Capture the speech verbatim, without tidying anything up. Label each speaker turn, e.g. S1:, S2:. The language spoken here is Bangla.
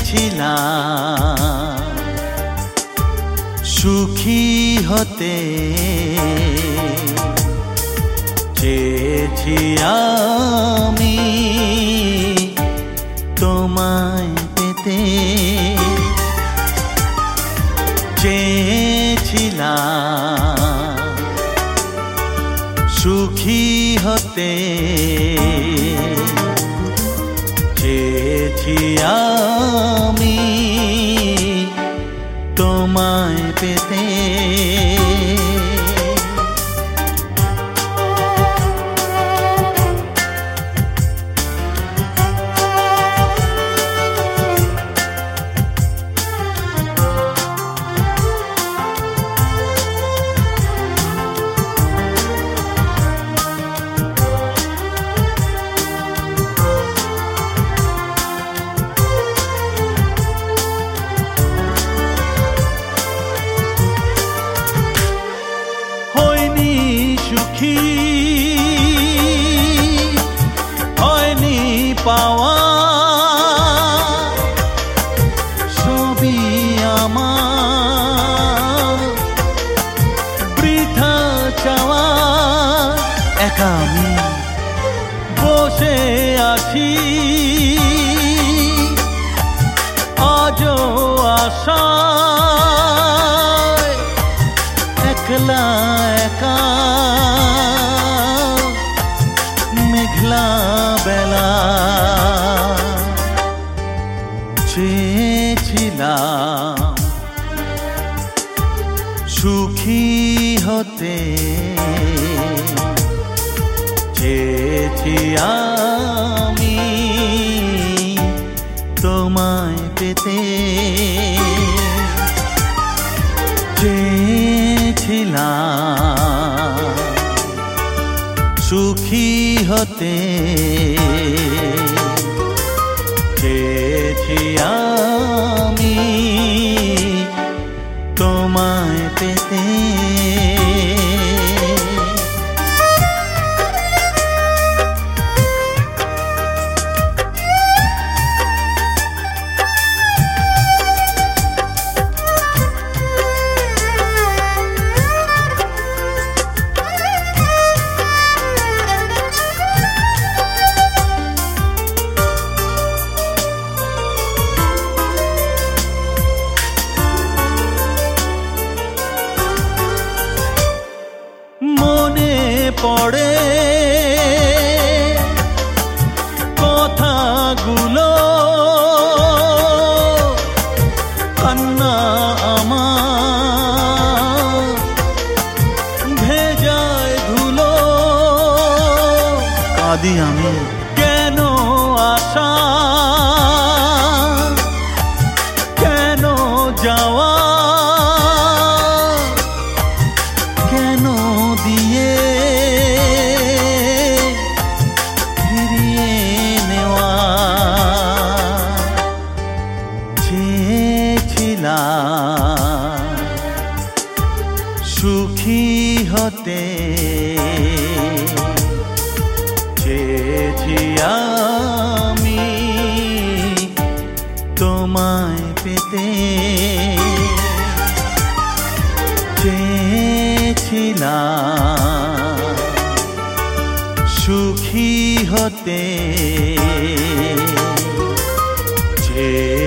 S1: চেয়েছিলাম সুখী হতে, চেয়েছি আমি তোমায় পেতে, চেয়েছিলাম সুখী হতে, চেয়েছি আমি তোমায় পেতে। সুখী হয়নি পাওয়া, সবই আমার বৃথা চাওয়া। একা আমি বসে আছি আজও আশায়, একলা একা মেঘলা বেলা। চেয়েছিলাম সুখী হতে, চেয়েছি আমি তোমায় পেতে, চেয়েছিলাম সুখী হতে, চেয়েছি আমি তোমায় পেতে। পড়ে কথাগুলো, কান্না আমার ভেজায় ধুলো। কাঁদি আমি কেন আশা, কেন যাওয়া, কেন দিয়ে ফিরিয়ে নেওয়া। চেয়েছিলাম সুখী হতে, চেয়েছি আমি তোমায় পেতে, চেয়েছিলাম সুখী হতে, চেয়েছি